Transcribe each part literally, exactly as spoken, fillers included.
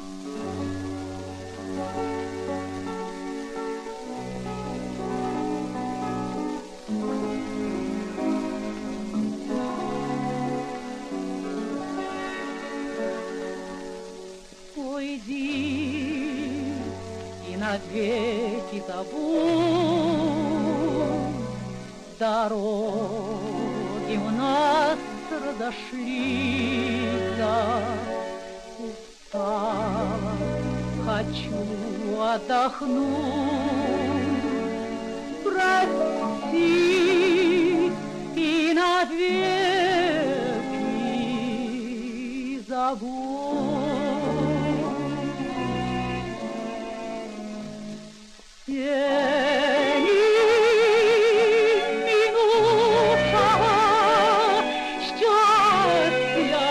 Уйди и навеки забудь, дороги у нас разошлись, устала, хочу отдохнуть, прости и навеки забудь. Тени минувшего счастья,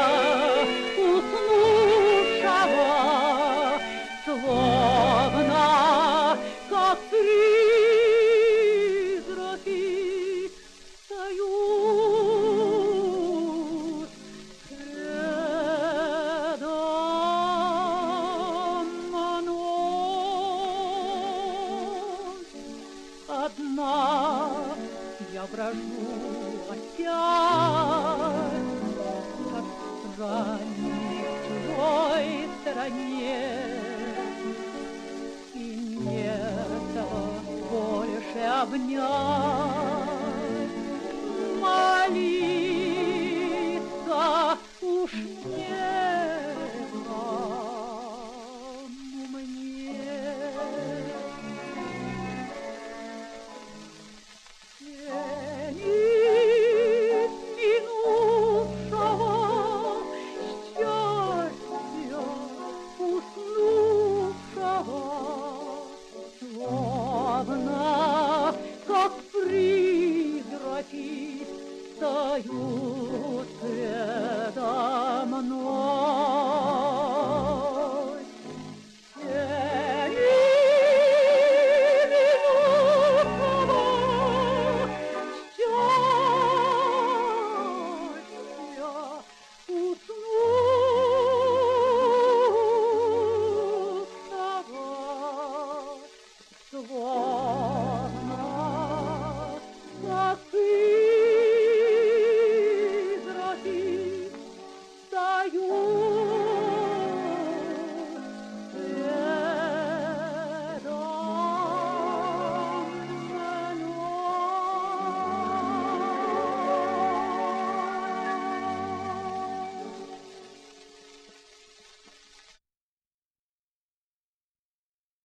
уснувшего, словно как призраки встают предо мной. Одна я брожу опять, как странник в чужой стороне, и нету больше обнять, молиться уж